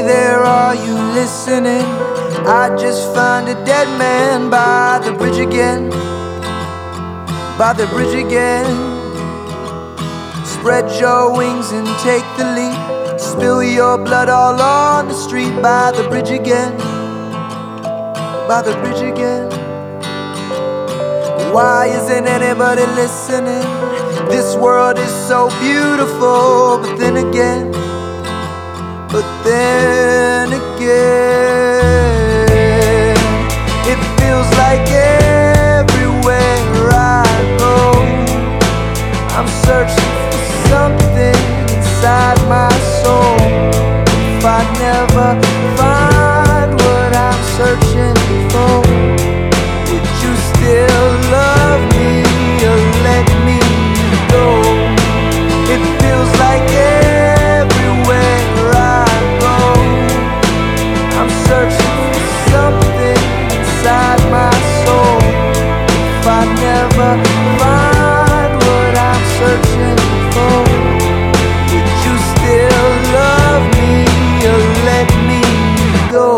there, are you listening? I just found a dead man by the bridge again, by the bridge again. Spread your wings and take the leap. Spill your blood all on the street by the bridge again, by the bridge again. Why isn't anybody listening? This world is so beautiful, but then again, it feels like everywhere I go, I'm searching for something inside my soul. If I never find what I'm searching for, would you still love me or let me go? It feels like everywhere I go, I'm searching for something inside my soul. If I never find what I'm searching for, would you still love me or let me go?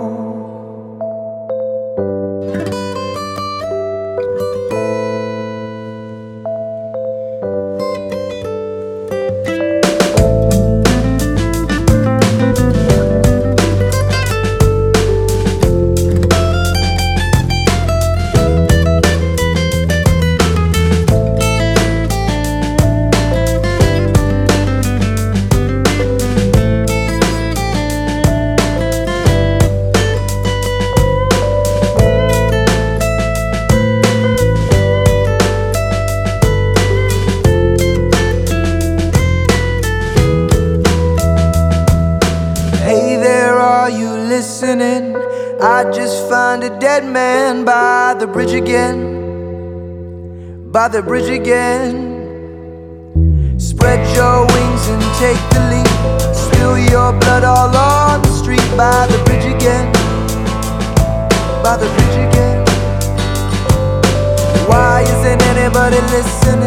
Listening, I just found a dead man by the bridge again, by the bridge again. Spread your wings and take the leap. Spill your blood all on the street by the bridge again, by the bridge again. Why isn't anybody listening?